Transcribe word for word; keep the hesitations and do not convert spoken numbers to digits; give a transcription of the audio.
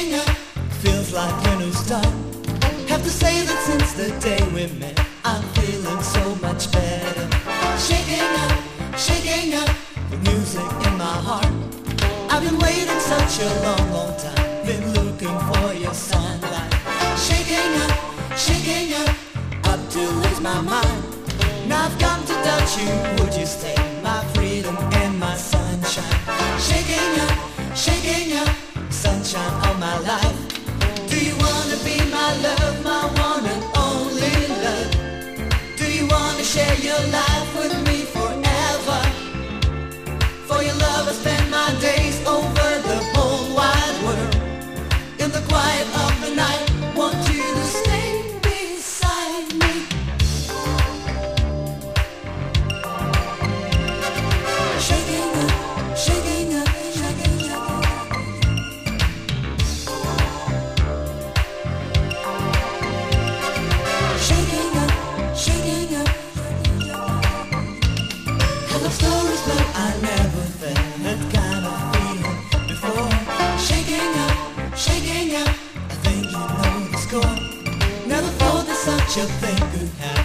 Shaking up, feels like a new start. Have to say that since the day we met, I'm feeling so much better. Shaking up, shaking up, the music in my heart. I've been waiting such a long, long time, been looking for your sunlight. Shaking up, shaking up, up to lose my mind. Now I've come to touch you, would you stay? My freedom and my sunshine. Shaking up, shaking up, sunshine of my life. Do you wanna be my love, my one and only love? Do you wanna share your life with me forever? For your love I spend my days over the whole wide world. In the quiet of the night, want you to stay beside me. Shaking up, shaking up, shaking up. Shaking up, shaking up. I love stories, but I never felt that kind of feeling before. Shaking up, shaking up. I think you know the score. Never thought that such a thing could happen.